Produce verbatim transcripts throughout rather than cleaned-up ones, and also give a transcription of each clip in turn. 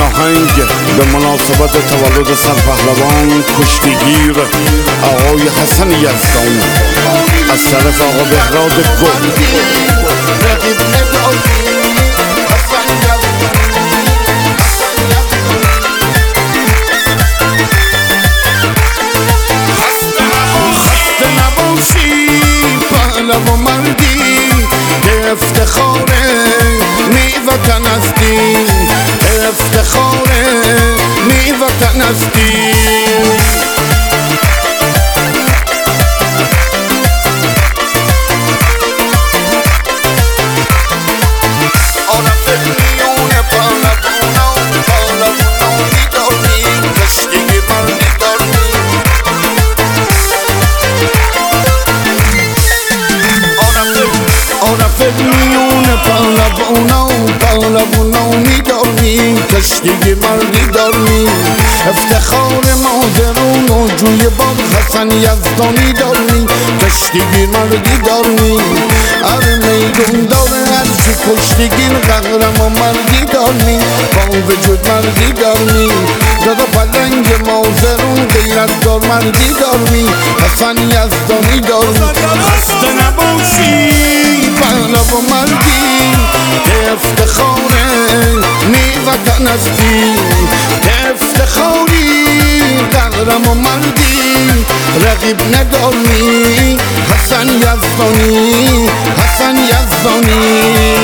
آهنگ به مناسبت تولد سرپهلوان کشتیگیر آقای حسن یزدانی از طرف آقا بهراد گل. خسته نباشی پهلو مردی که افتخاره می وطن هستی، افتخاره می وطن هستی. پهلوانا پهلوانا میدانی کشتی مردی داری، افتخار مادرون و جوی باد حسن یزدانی داری، کشتی مردی داری. اره میدون داره هرچی کشتیگیر قهرمان مردی داری، با وجود مردی داری. دادا پلنگ مازرون غیرت دار مردی داری، حسن یزدانی داری. خسته نباشی پهلو مردی که افتخاره می وطن هستی، که افتخاری قهرمان مردی رقیب نداری، حسن یزدانی حسن یزدانی.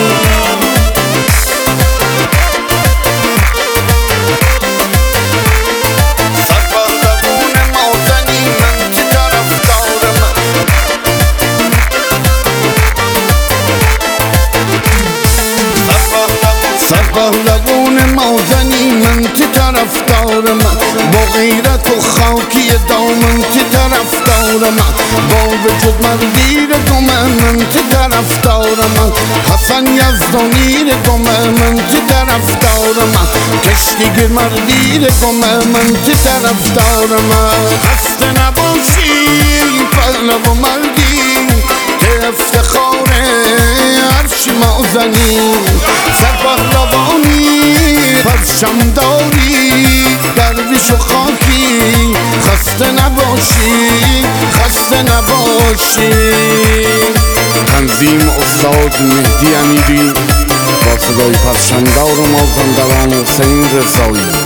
پهلوان مازنی من تی طرفدارم، با غیرت و خاکی دامن تی طرفدارم، با وجود مردی رگم من تی طرفدارم، حسن یزدانی رگم من تی طرفدارم، کشتیگیر مردی رگم من تی طرفدارم. خسته نباشی پهلو مردی که افتخاره عرش مازنی، سرپهلوانی پرچم داری درویش و خاکی. خسته نباشی خسته نباشی. تنظیم استاد مهدی امیری با صدای پرچمدار و مازندران حسین رضایی.